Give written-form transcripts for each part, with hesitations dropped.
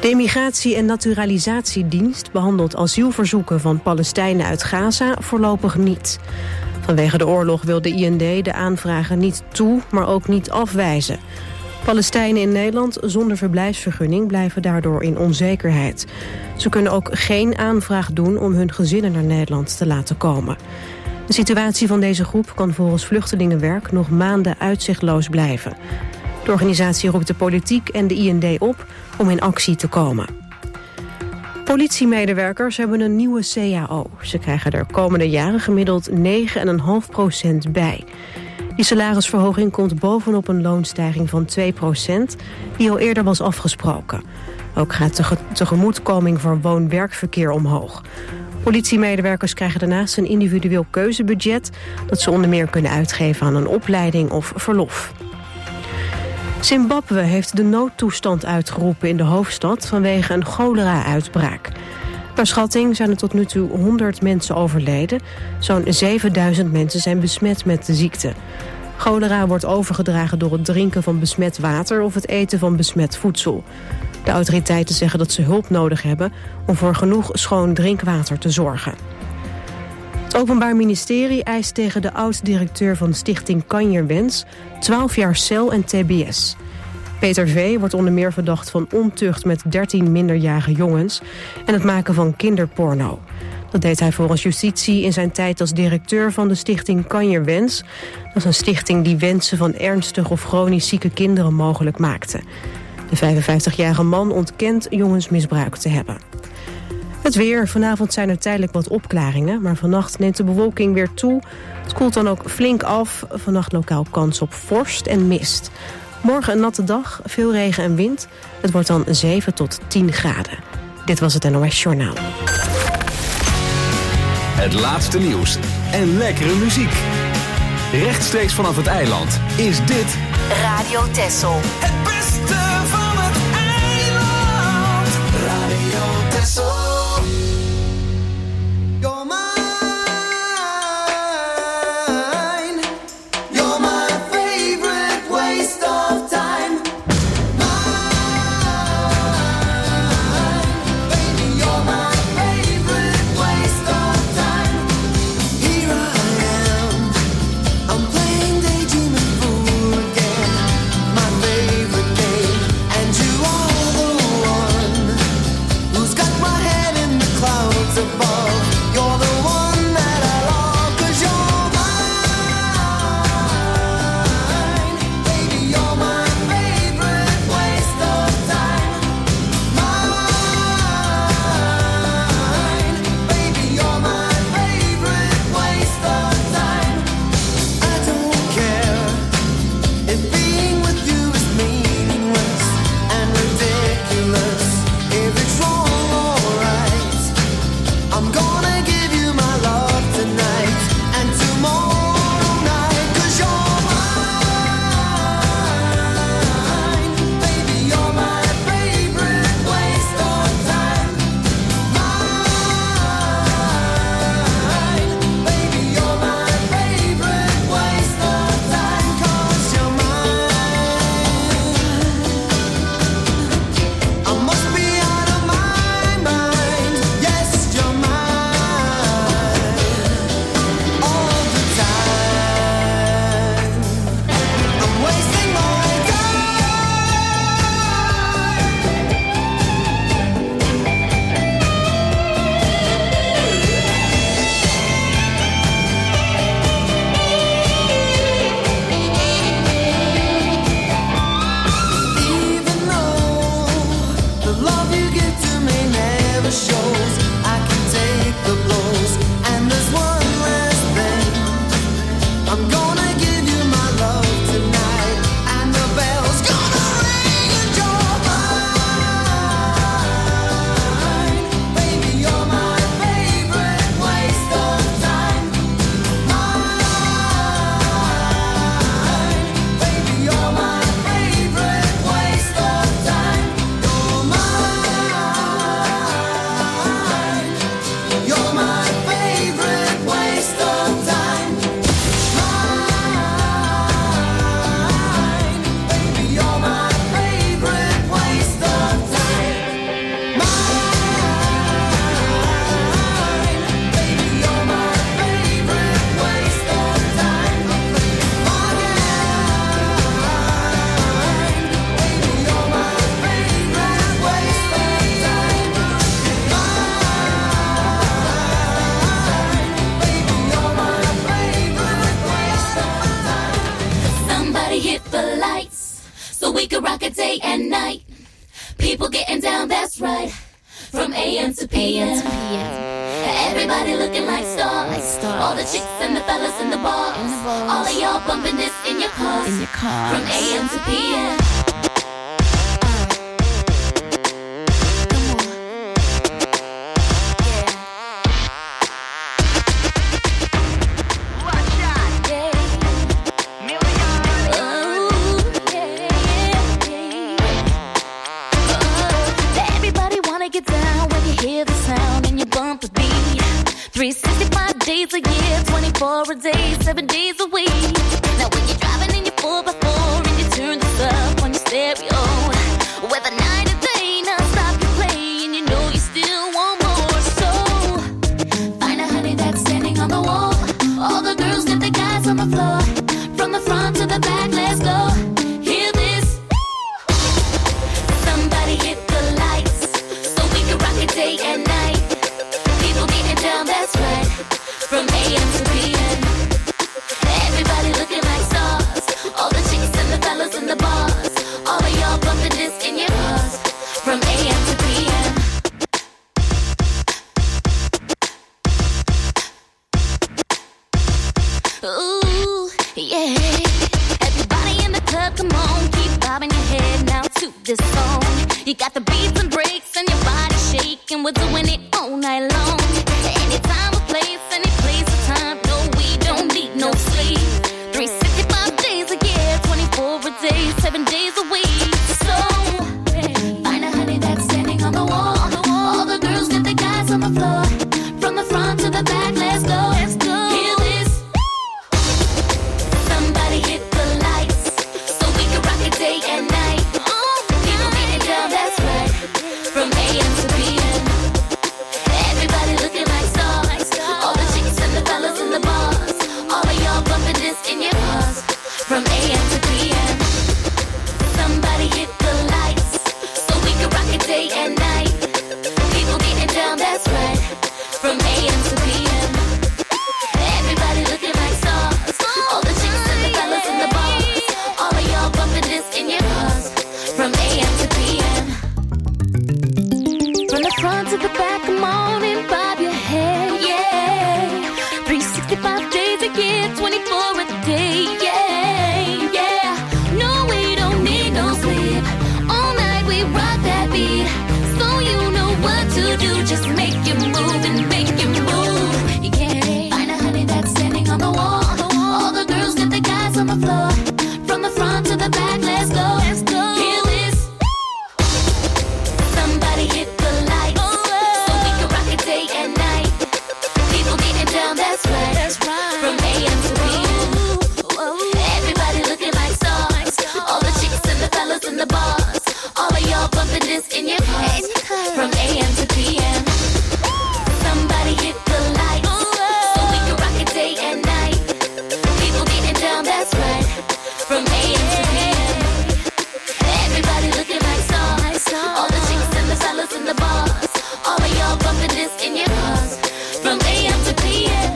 De Immigratie- en Naturalisatiedienst behandelt asielverzoeken van Palestijnen uit Gaza voorlopig niet. Vanwege de oorlog wil de IND de aanvragen niet toe, maar ook niet afwijzen. Palestijnen in Nederland zonder verblijfsvergunning blijven daardoor in onzekerheid. Ze kunnen ook geen aanvraag doen om hun gezinnen naar Nederland te laten komen. De situatie van deze groep kan volgens Vluchtelingenwerk nog maanden uitzichtloos blijven. De organisatie roept de politiek en de IND op om in actie te komen. Politiemedewerkers hebben een nieuwe CAO. Ze krijgen er komende jaren gemiddeld 9,5% bij. Die salarisverhoging komt bovenop een loonstijging van 2%... die al eerder was afgesproken. Ook gaat de tegemoetkoming voor woon-werkverkeer omhoog. Politiemedewerkers krijgen daarnaast een individueel keuzebudget... dat ze onder meer kunnen uitgeven aan een opleiding of verlof. Zimbabwe heeft de noodtoestand uitgeroepen in de hoofdstad vanwege een cholera-uitbraak. Per schatting zijn er tot nu toe 100 mensen overleden. Zo'n 7000 mensen zijn besmet met de ziekte. Cholera wordt overgedragen door het drinken van besmet water of het eten van besmet voedsel. De autoriteiten zeggen dat ze hulp nodig hebben om voor genoeg schoon drinkwater te zorgen. Het Openbaar Ministerie eist tegen de oud-directeur van Stichting Kanjerwens 12 jaar cel en tbs. Peter V. wordt onder meer verdacht van ontucht met 13 minderjarige jongens en het maken van kinderporno. Dat deed hij volgens justitie in zijn tijd als directeur van de Stichting Kanjerwens. Dat is een stichting die wensen van ernstig of chronisch zieke kinderen mogelijk maakte. De 55-jarige man ontkent jongensmisbruik te hebben. Het weer. Vanavond zijn er tijdelijk wat opklaringen, maar vannacht neemt de bewolking weer toe. Het koelt dan ook flink af. Vannacht lokaal kans op vorst en mist. Morgen een natte dag, veel regen en wind. Het wordt dan 7 tot 10 graden. Dit was het NOS Journaal. Het laatste nieuws en lekkere muziek. Rechtstreeks vanaf het eiland is dit Radio Texel. Het beste van het eiland. Radio Texel. You're mine. You're my favorite waste of time. Mine. Baby, you're my favorite waste of time. Here I am. I'm playing daydreaming fool again. My favorite game. And AM to PM. Everybody looking like stars. All the chicks and the fellas in the bars. All of y'all bumping this in your cars. From AM to PM. Get down when you hear the sound and you bump the beat. 365 days a year, 24 a day, 7 days a week. Now when you're driving in your 4x4 and you turn this up on your stereo, whether night or day, non-stop you play and you know you still want more. So find a honey that's standing on the wall. All the girls get the guys on the floor. From the front to the back, let's go. Hear this. Somebody hit the lights. Rock it day and night. People getting down, that's right. From AM to PM. Everybody looking like stars. All the chicks and the fellas in the bars. All of y'all bumping this in your cars. From AM to PM. Ooh, yeah. Everybody in the club, come on. Keep bobbing your head now to this song. You got the beats and breaks and your body shaking. We're doing it all night long. Anytime, a place, any place, a time. No, we don't need no sleep. 365 days a year, 24 a day, 7 days a week. So find a honey that's standing on the wall. All the girls get the guys on the floor. From the front to the back, let's go. Hear this. Somebody hit the lights so we can rock it day and night. People getting down, that's right. From AM to PM. Everybody looking like stars. All the chicks and the fellas in the bars. All of y'all bumping this in your cars. From AM to PM. Somebody hit the lights so we can rock it day and night. People getting down, that's right. From AM to PM. Everybody looking like stars. All the chicks and the fellas in the bars. All of y'all bumping this in your cars. From AM to PM. From the front to the back, come on and bob your head, yeah. 365 days a year, 24 a day, yeah, yeah. No, we don't need no sleep. All night we rock that beat. So you know what to do, just make you move and make you move, yeah. Find a honey that's standing on the wall. All the girls get the guys on the floor. From the front to the back, let's go. Hear this. Somebody hit the lights so we can rock it day and night. People getting down, that's right. From AM to PM. Everybody looking like stars. All the chicks and the fellas in the bars. All of y'all bumping this in your cars. From AM to PM. Somebody hit the lights so we can rock it day and night. People getting down, that's right. From AM to PM. Everybody looking like stars. All the chicks and the fellas in the bars. All of y'all bumping this in your cars. From AM to PM.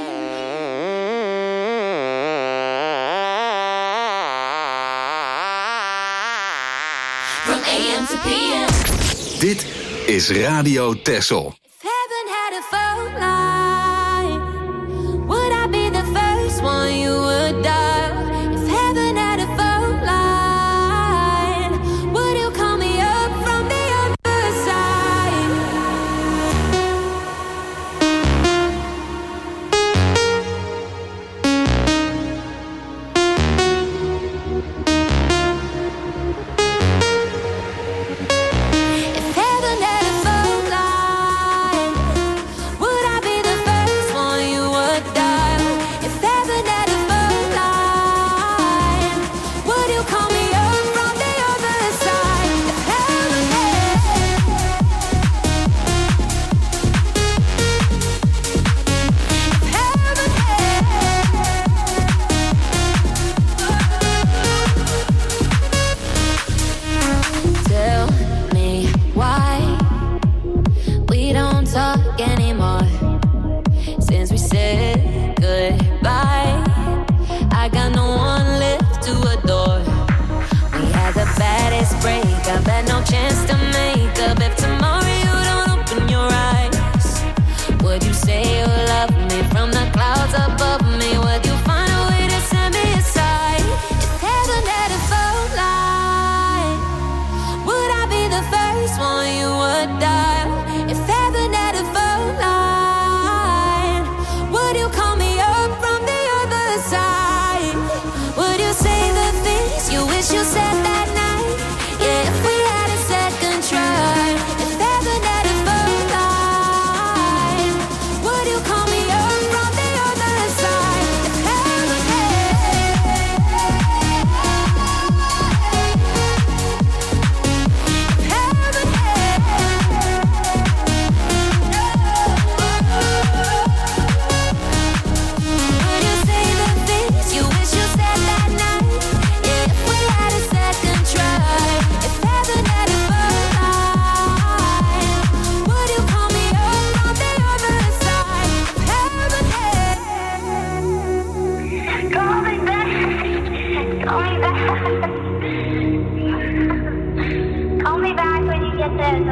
From AM to PM. Dit is Radio Texel. If heaven had a phone line, would I be the first one you would dial? If heaven had a phone line, would you call me up from the other side? If heaven had a phone line,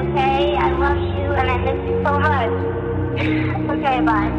okay? I love you and I miss you so much. Okay, bye.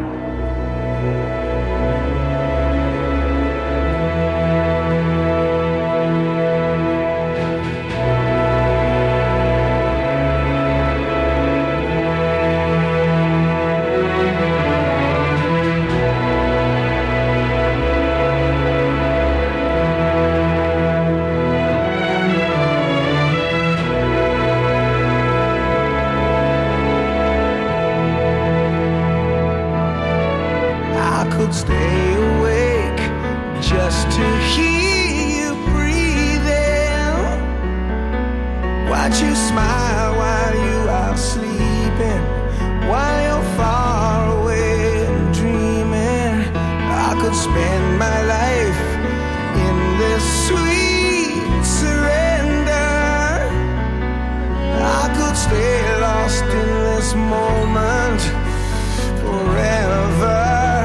Stay awake just to hear you breathing. Watch you smile while you are sleeping, while you're far away and dreaming. I could spend my life in this sweet surrender. I could stay lost in this moment forever.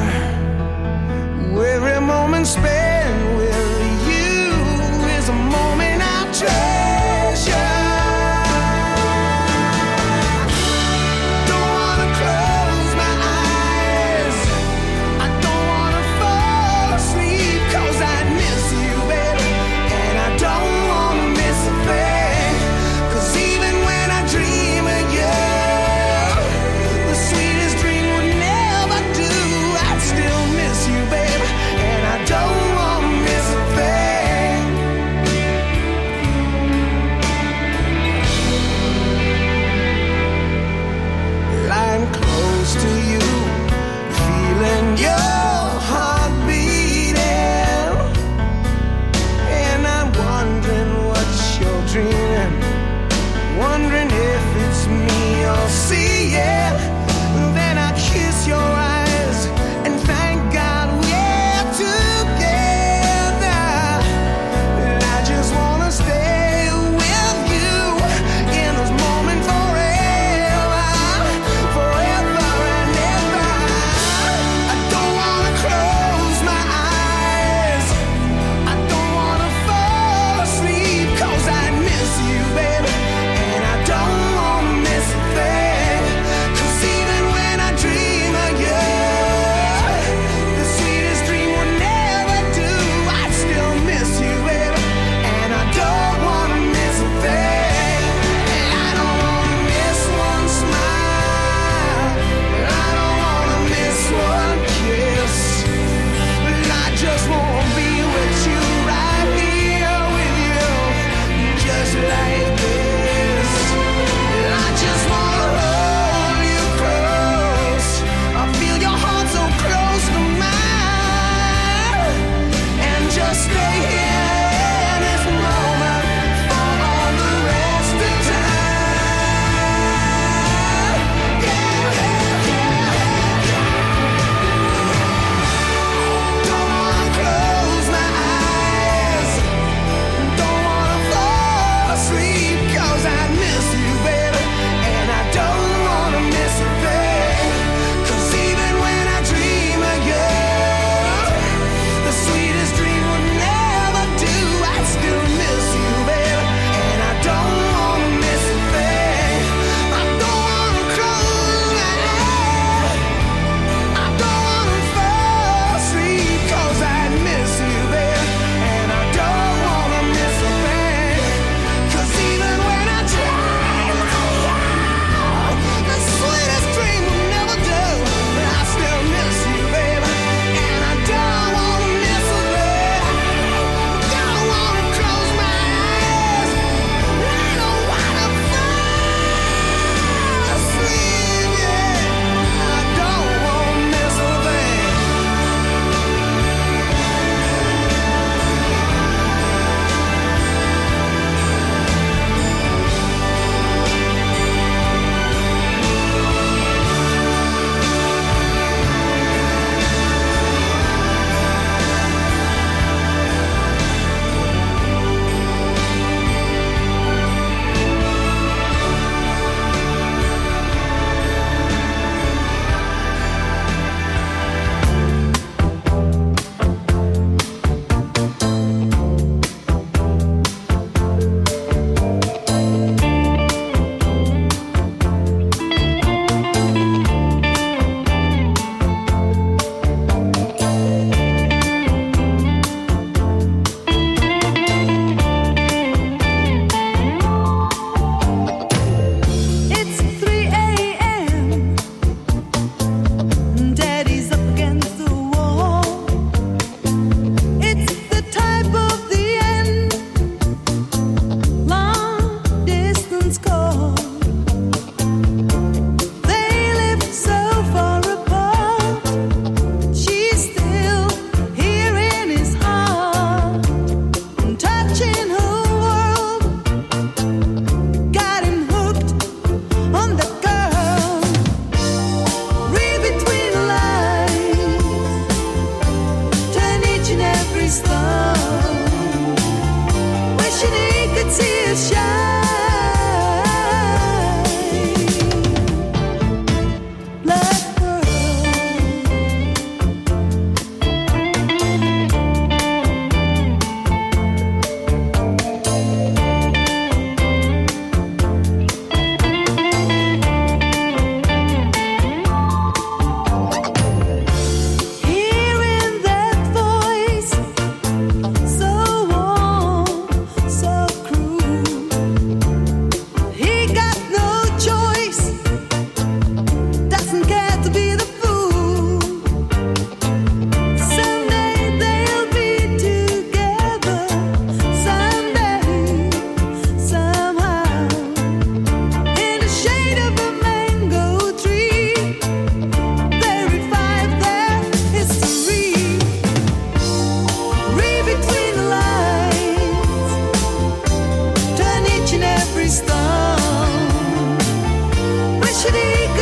Every moment spent with you is a moment I'll treasure. Don't wanna close my eyes, I don't wanna fall asleep, 'cause I miss you, baby, and I don't wanna miss a thing. 'Cause even when I dream of you, the sweetest dream would never die.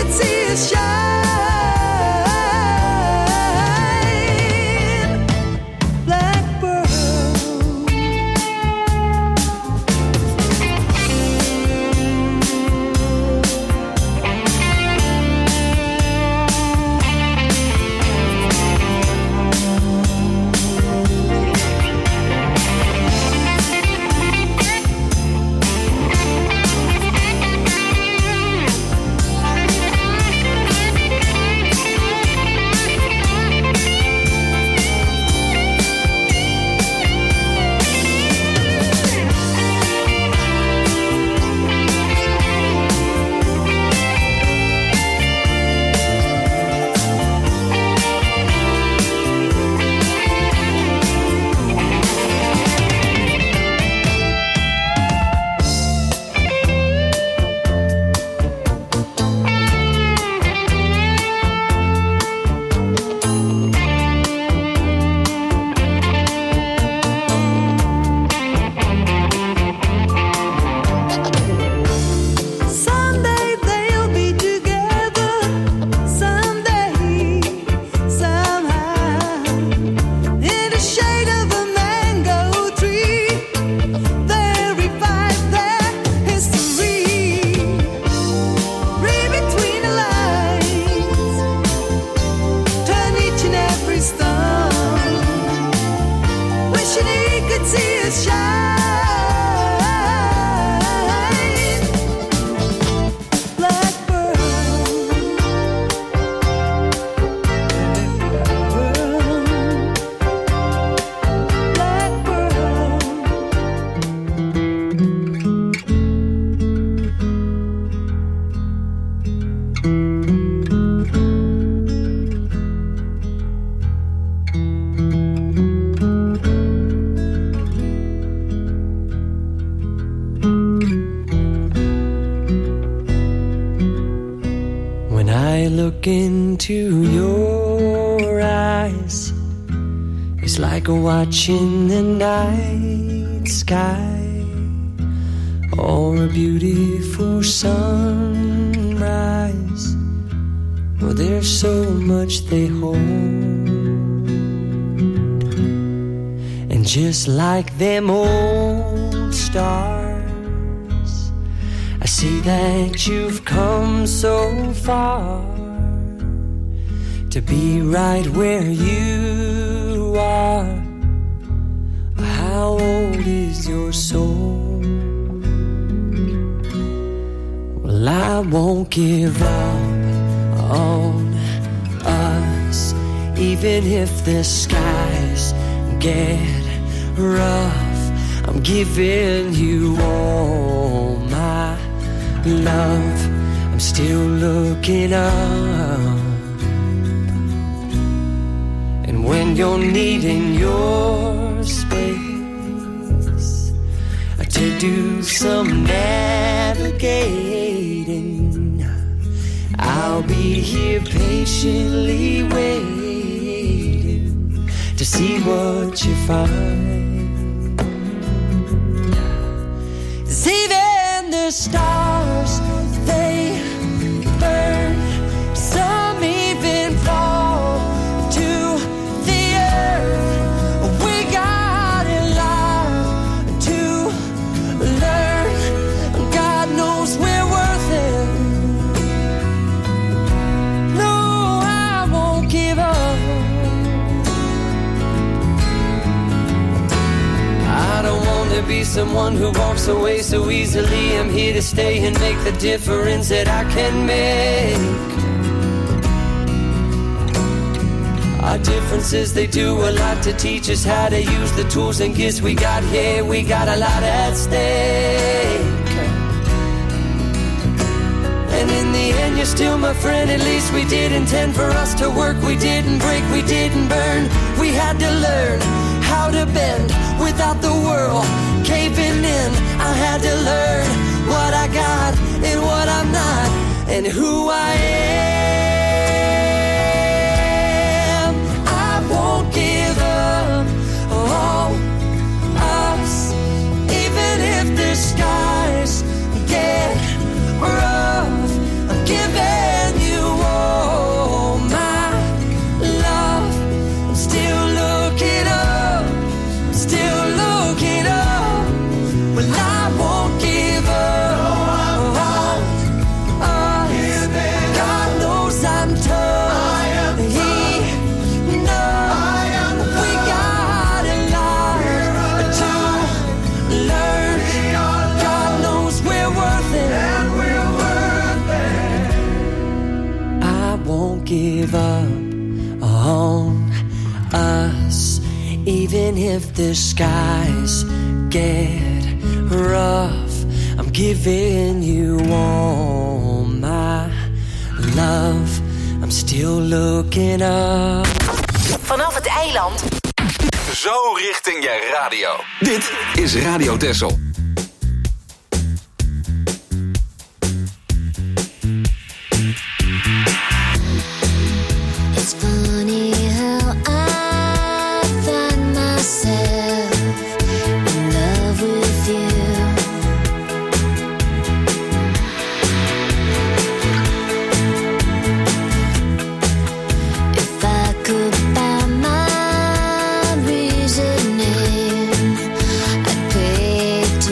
could see us shine. Blackbird. Into your eyes, it's like watching the night sky or a beautiful sunrise. Well, there's so much they hold, and just like them old stars, I see that you've come so far to be right where you are. How old is your soul? Well, I won't give up on us, even if the skies get rough. I'm giving you all my love. I'm still looking up. When you're needing your space to do some navigating, I'll be here patiently waiting to see what you find. 'Cause even the stars, they burn, some even fall to be someone who walks away so easily. I'm here to stay and make the difference that I can make. Our differences, they do a lot to teach us how to use the tools and gifts we got here. We got a lot at stake. And in the end, you're still my friend. At least we did intend for us to work. We didn't break, we didn't burn. We had to learn how to bend without the world caving in. I had to learn what I got and what I'm not, and who I am. I won't give up on us, even if the skies get rough. I'm giving you give up on us, even if the skies get rough. I'm giving you all my love. I'm still looking up. Vanaf het eiland. Zo richting je radio. Dit is Radio Texel. It's funny how I find myself in love with you. If I could buy my reasoning, I'd pay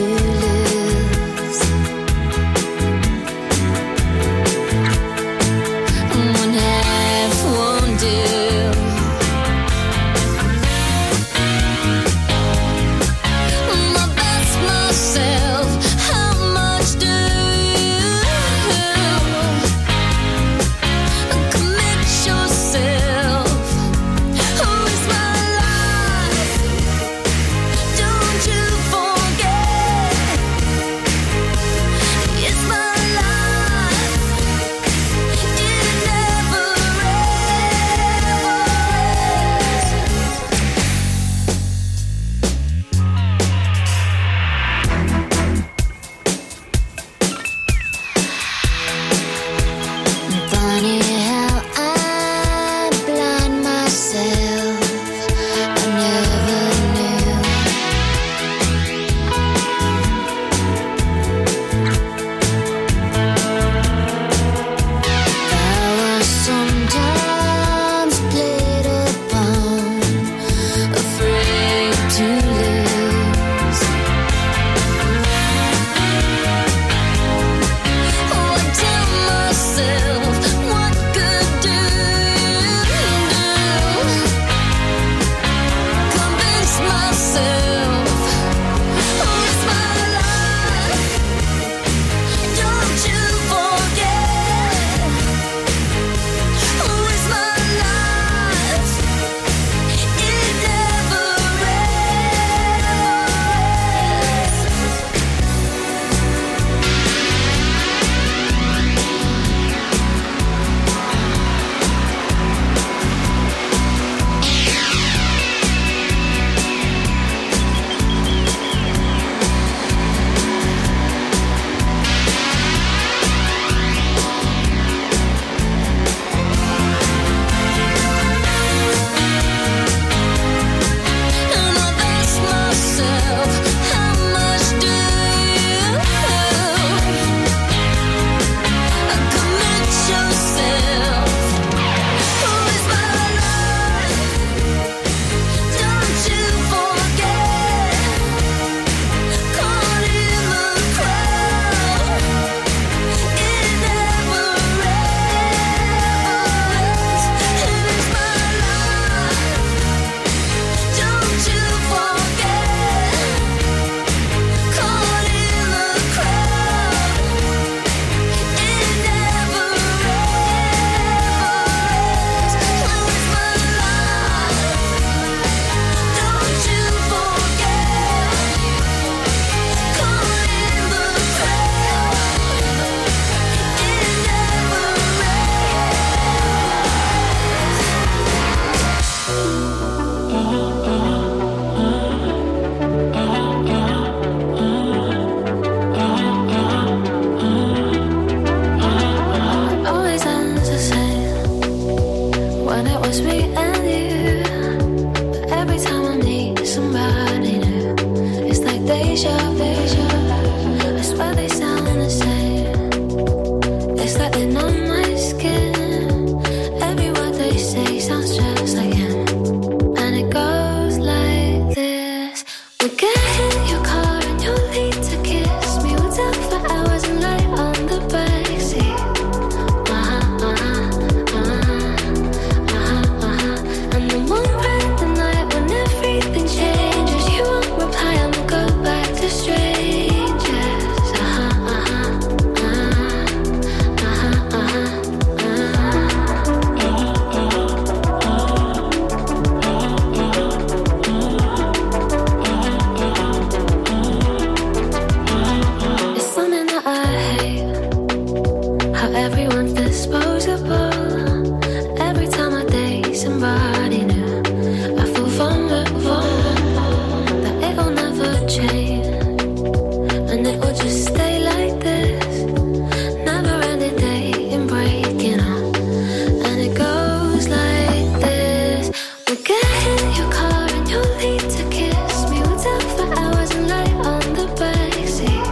everyone's disposable. Every time I date somebody new, I feel vulnerable, that it'll never change, and it will just stay like this. Never ending day and breaking up, and it goes like this. We'll get in your car and you'll need to kiss me. We'll talk for hours and lay on the backseat.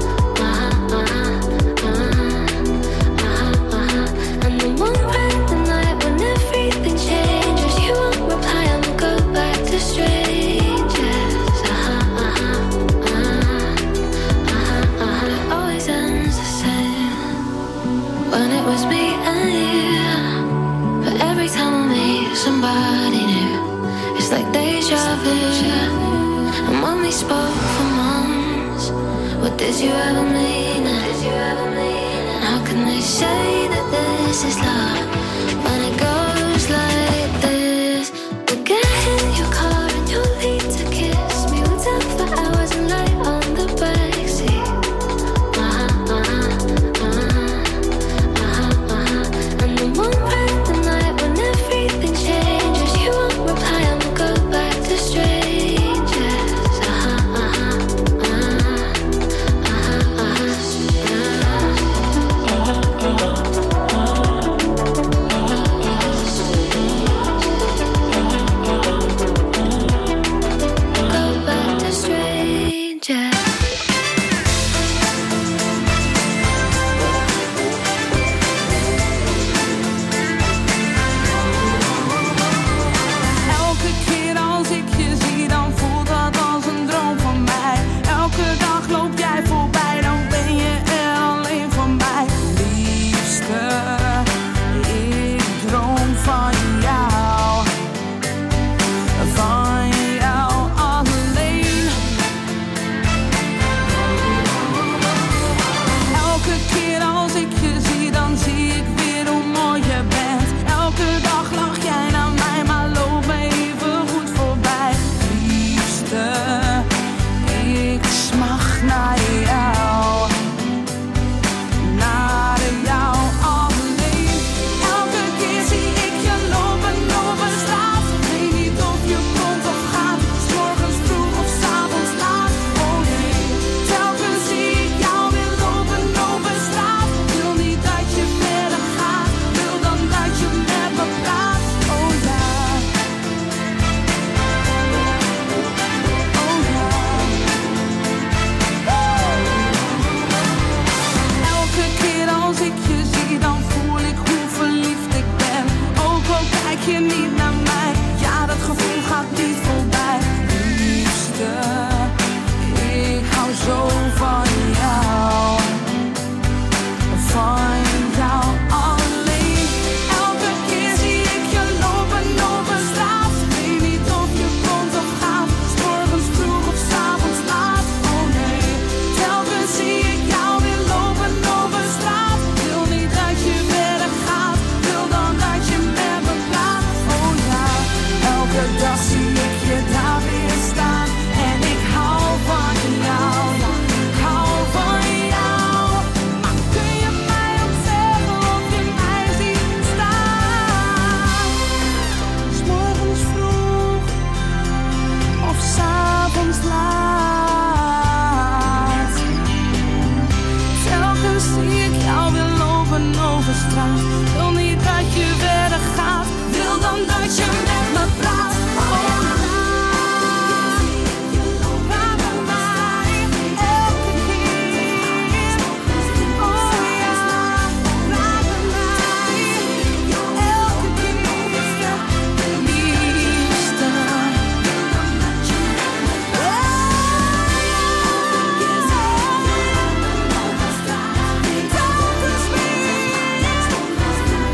And then one random night when everything changes, you won't reply and we'll go back to strangers. It always ends the same when it was me and you. But every time I meet somebody new, it's like deja vu. And when we spoke for months, what did you ever mean? And how can they say that this is love when it goes like this? We'll get in your car and you'll need to kiss me. We'll talk for hours and lay on the backseat. And then one random night when everything changes, you won't reply and we'll go back to strangers. Go back to strangers. Elke keer als ik je zie, dan voelt dat als een droom van mij. Elke dag loop jij voorbij, dan ben je er alleen voor mij. Liefste, ik droom van jou. Van jou alleen. Elke keer als ik je zie, dan zie ik weer hoe mooi je bent. Elke dag lach jij naar mij, maar loop me even goed voorbij. Liefste, ik smacht naar jou. Naar jou alleen. Elke keer zie ik je lopen over straat. Weet niet of je komt of gaat, 's morgens vroeg of 's avonds laat. Oh nee, telkens zie ik jou weer lopen over straat. Wil niet dat je verder gaat, wil dan dat je met me praat. Oh ja, oh ja. Elke keer als ik je zie, dan voel ik hoe verliefd ik ben. Ook al kijk je niet naar mij, ja, dat gevoel gaat niet voorbij. Liefste, ik hou zo van jou. Van jou alleen. Elke keer zie ik je lopen over straat. Weet niet of je komt of gaat, 's morgens vroeg of 's avonds laat. Oh nee, telkens zie ik jou weer lopen over straat. Wil niet dat je verder gaat, wil dan dat je met me praat. Oh ja, elke dag zie ik je daar weer staan. En ik hou van jou, ik hou van jou. Maar kun je mij ook zeggen of je mij ziet staan? 's morgens vroeg of 's avonds laat. Telkens zie ik jou weer lopen over straat. Wil niet dat je verder gaat, wil dan dat je met me praat. Oh, praat met mij, elke keer. Oh ja, praat met mij, elke keer. Liefste. Telkens weer.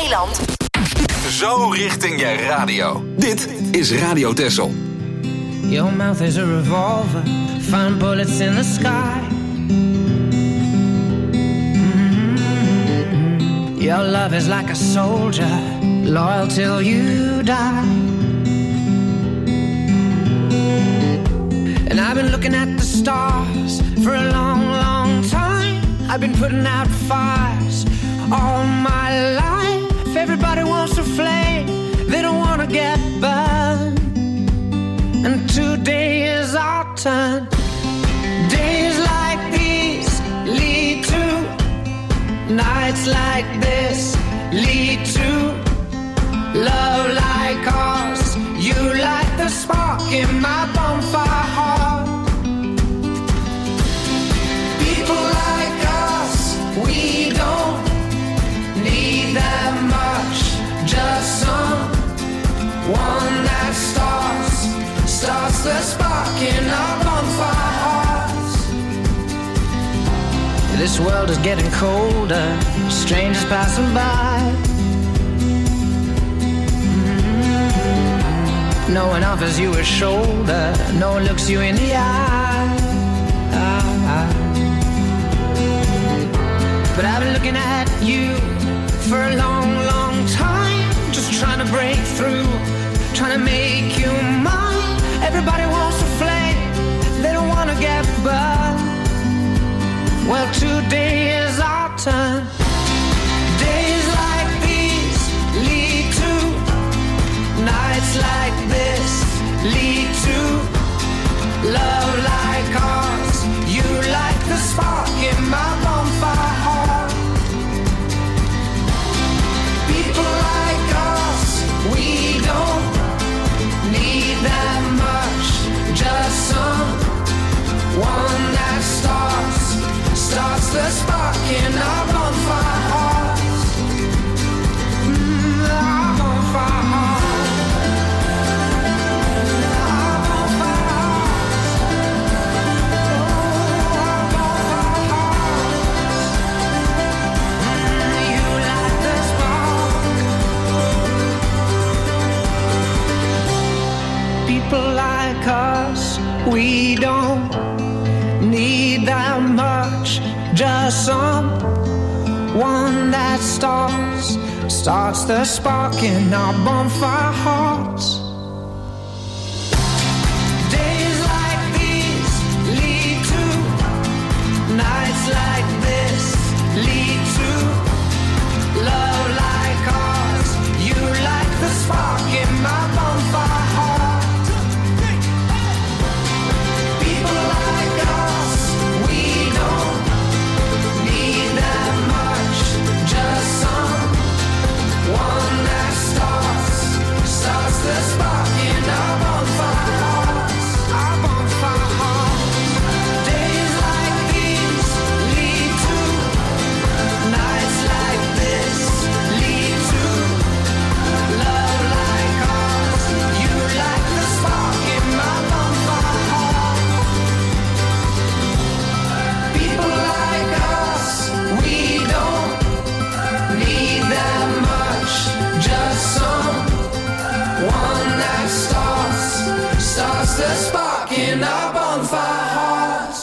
eiland. Zo richting je radio. Dit is Radio Texel. Your mouth is a revolver, find bullets in the sky. Your love is like a soldier, loyal till you die. And I've been looking at the stars for a long, long time. I've been putting out fires all my life. Everybody wants a flame, they don't want to get burned. And today is our turn. Days like these lead to nights like this, lead to love like ours. You light the spark in my bonfire heart. People like us, we don't need that much. Just someone that starts the spark in our bonfire hearts. This world is getting colder, strangers passing by. No one offers you a shoulder, no one looks you in the eye. But I've been looking at you for a long, long time, just trying to break through, trying to make you mine. Everybody wants a flame, they don't want to get burned. Well, today is our turn. Days like these lead to nights like this, lead to love like ours. You light the spark in my bonfire heart. People like us, we don't need that much. Just someone that starts the spark in our bonfire hearts. Our bonfire hearts. Our bonfire hearts. Our bonfire hearts. You light the spark. People like us, we don't need that much. Just someone that starts the spark in our bonfire hearts. Days like these lead to nights like this, lead to love like ours. You light the spark in my bonfire heart. People like us, we don't need that much. Just someone that starts the spark in our bonfire hearts. Our bonfire hearts. Days like these lead to nights like this, lead to love like ours. You light the spark in my bonfire heart. People like us, we don't need that much. Just someone that starts the spark in our bonfire hearts.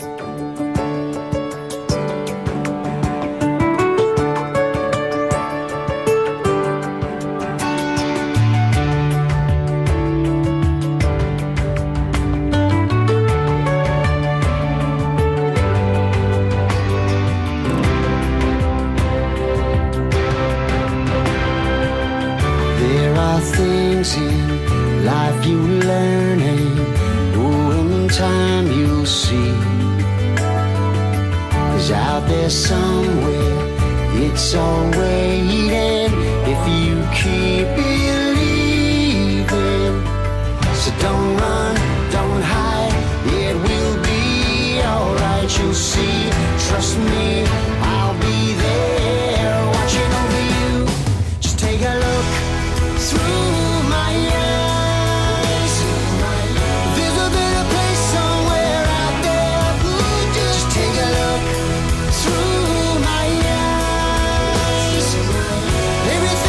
There are things in life you learn, and in time you'll see. 'Cause out there somewhere, it's all waiting if you keep believing. So don't run, don't hide, it will be alright. You'll see, trust me, I'll be there watching over you. Just take a look through my eyes. There's a better place somewhere out there. Just take a look through my eyes. Everything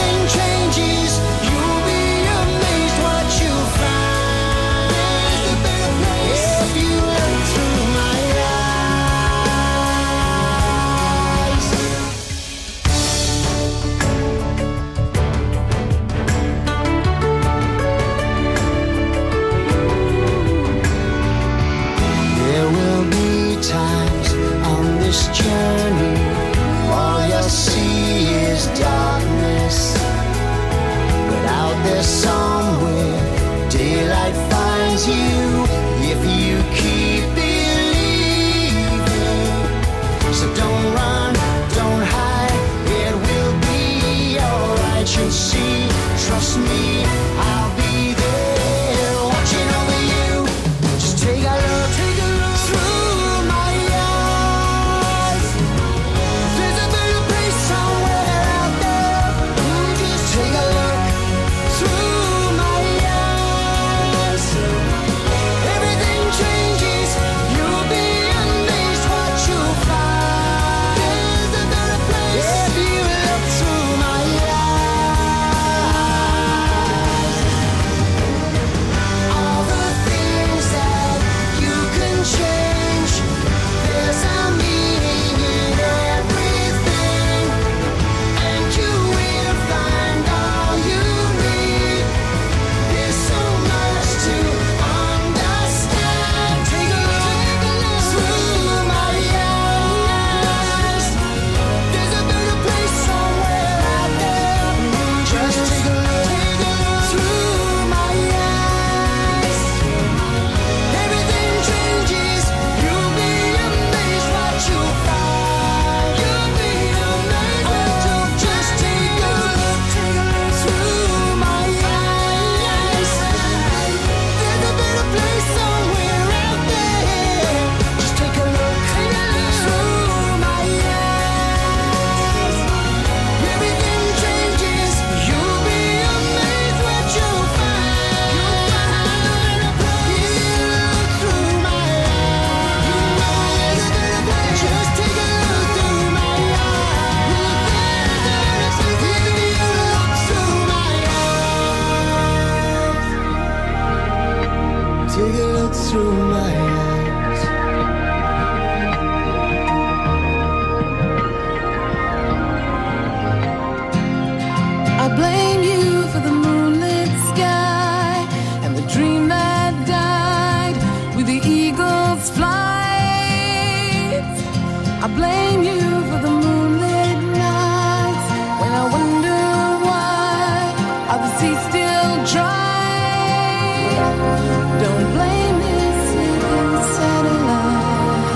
I blame you for the moonlit nights when I wonder why are the seas still dry. Don't blame this little satellite.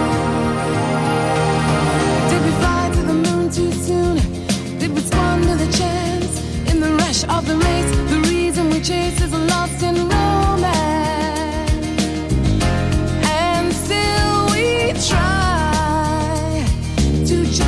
Did we fly to the moon too soon? Did we squander the chance in the rush of the race? The reason we chase is lost in romance, and still we try to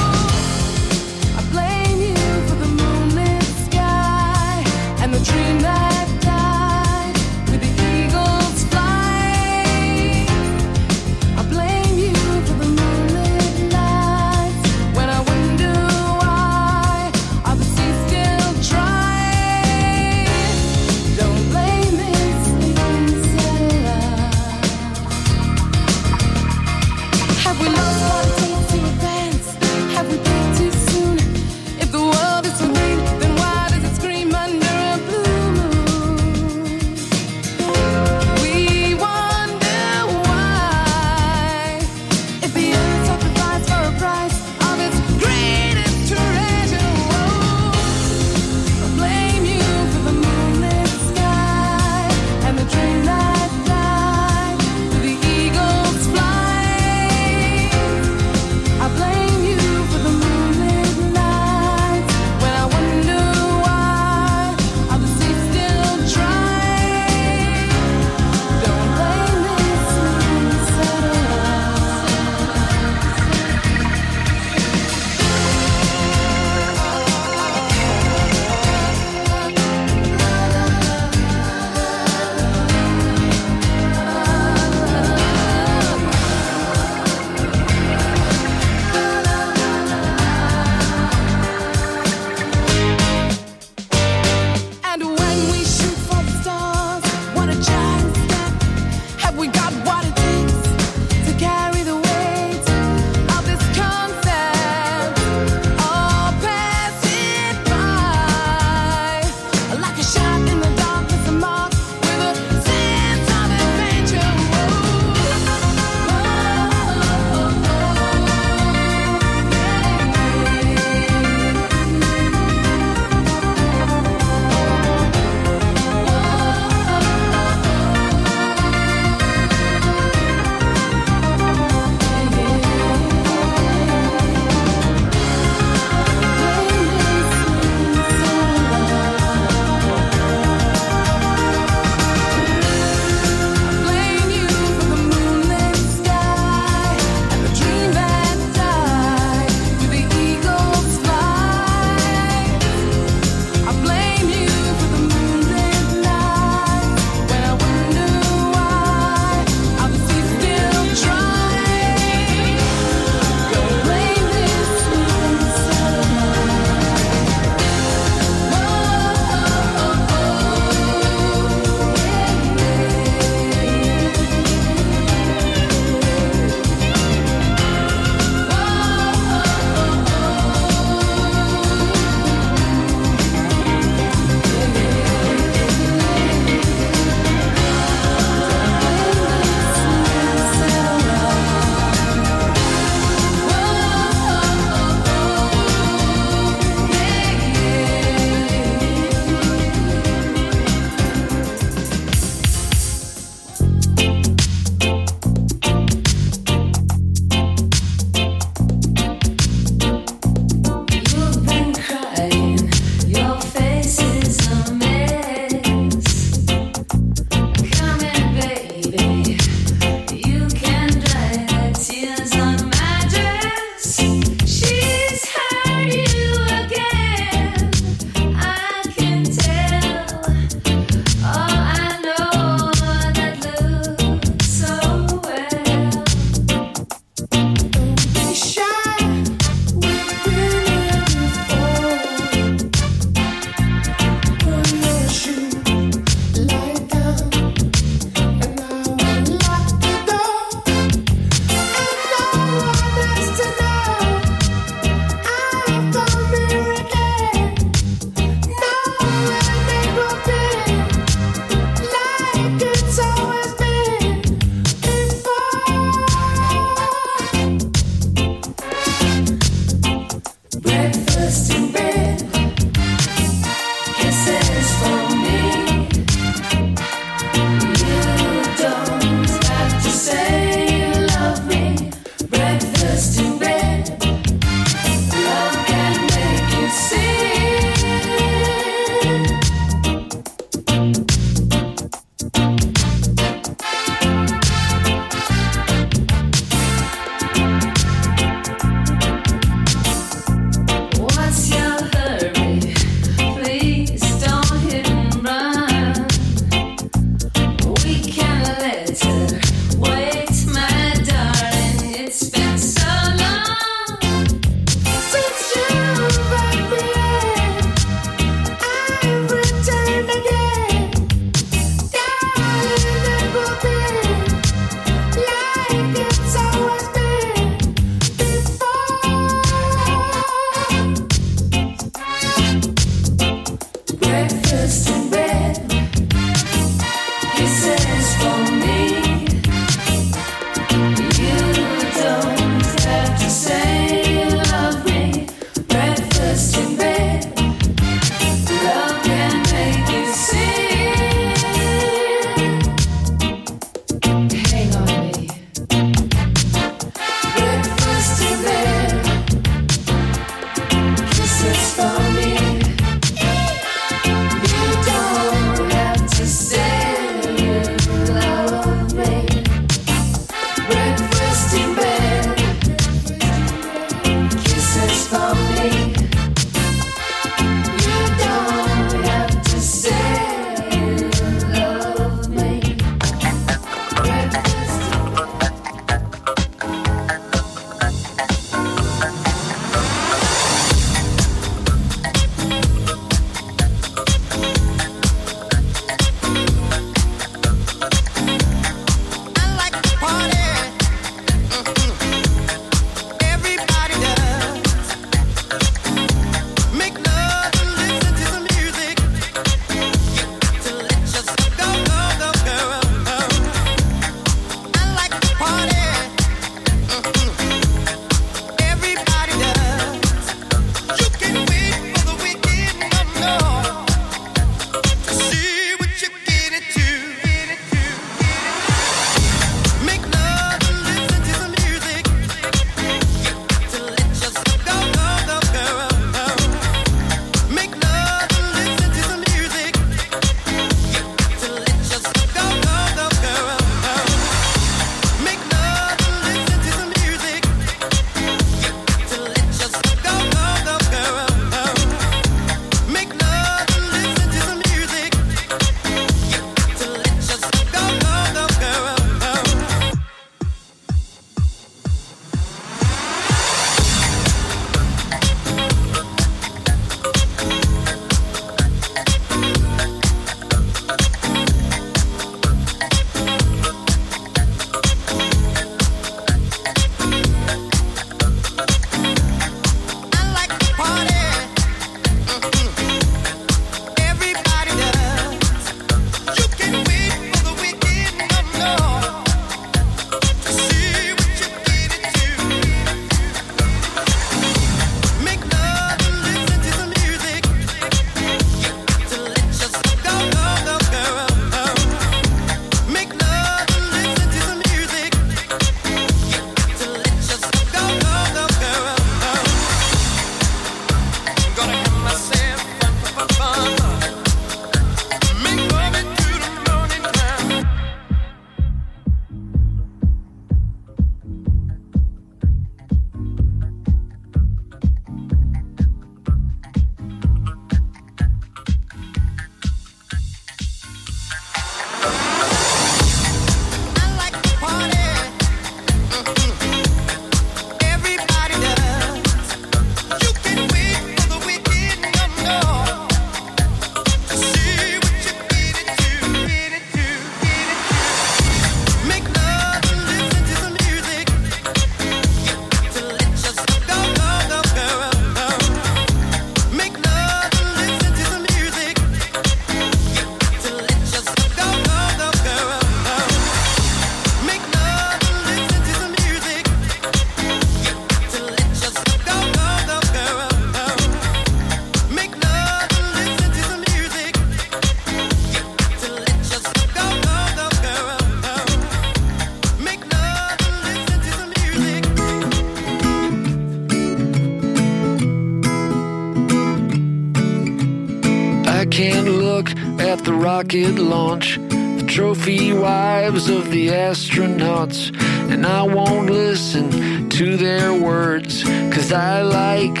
rocket launch, the trophy wives of the astronauts. And I won't listen to their words, 'cause I like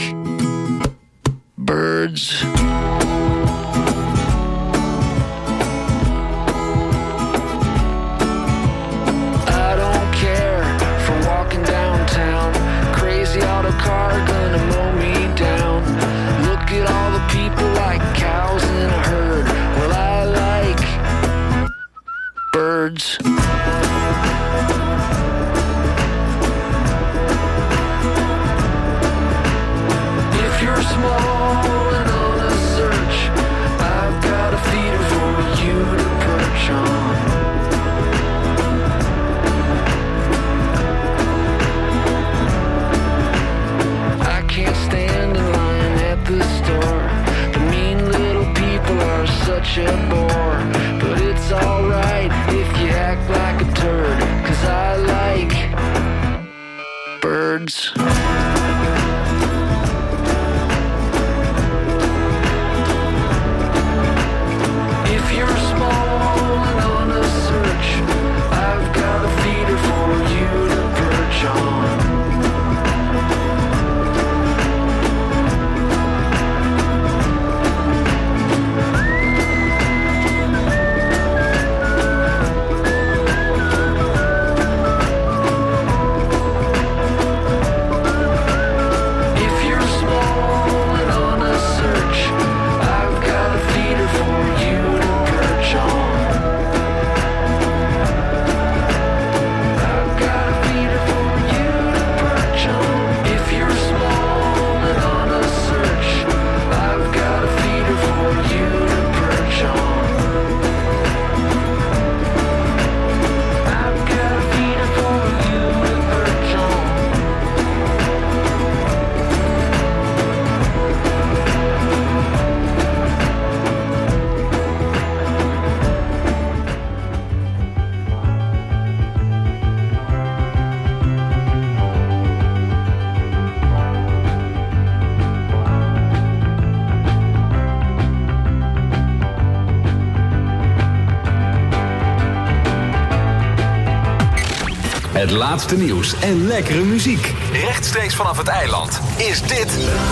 birds. I don't care for walking downtown, crazy autocar gonna mow me down. Look at all the people like cows in a herd. Well, I like birds. If you're small and on a search, I've got a feeder for you to perch on. I can't stand in line at the store. The mean little people are such a bore. But it's alright if you act like a turd, 'cause I like birds. If you're small and on a search, I've got a feeder for you to perch on. If you're small and on a search, I've got a feeder for you to perch on. I've got a feeder for you to perch on. If you're small and on a search, I've got a feeder for you to perch on. I've got a feeder for you to perch on. Het laatste nieuws en lekkere muziek. Rechtstreeks vanaf het eiland is dit...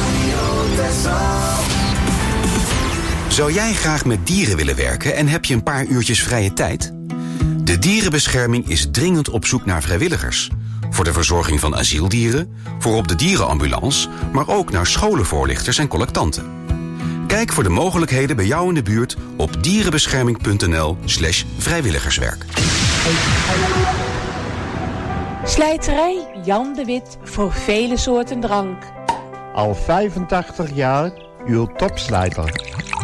Zou jij graag met dieren willen werken en heb je een paar uurtjes vrije tijd? De Dierenbescherming is dringend op zoek naar vrijwilligers. Voor de verzorging van asieldieren, voor op de dierenambulance... maar ook naar scholenvoorlichters en collectanten. Kijk voor de mogelijkheden bij jou in de buurt op dierenbescherming.nl/vrijwilligerswerk. Slijterij Jan de Wit voor vele soorten drank. Al 85 jaar uw topslijter.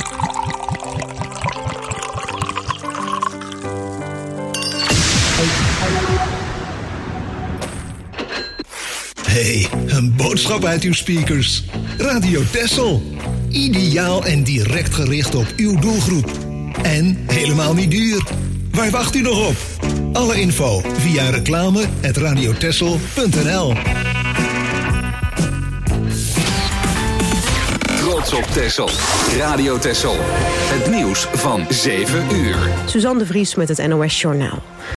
Hey, een boodschap uit uw speakers. Radio Texel. Ideaal en direct gericht op uw doelgroep. En helemaal niet duur. Waar wacht u nog op? Alle info via reclame@radiotexel.nl. Trots op Texel. Radio Texel. Het nieuws van 7 uur. Suzanne de Vries met het NOS Journaal.